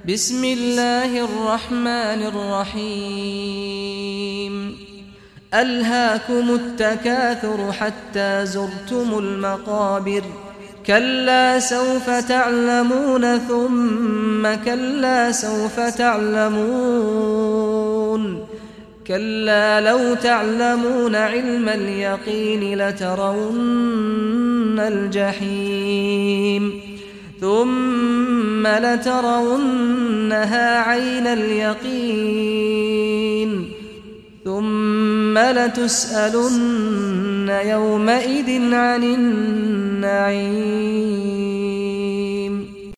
بسم الله الرحمن الرحيم ألهاكم التكاثر حتى زرتم المقابر كلا سوف تعلمون ثم كلا سوف تعلمون كلا لو تعلمون علم اليقين لترون الجحيم ثم لترونها عين اليقين ثم لتسألن يومئذ عن النعيم.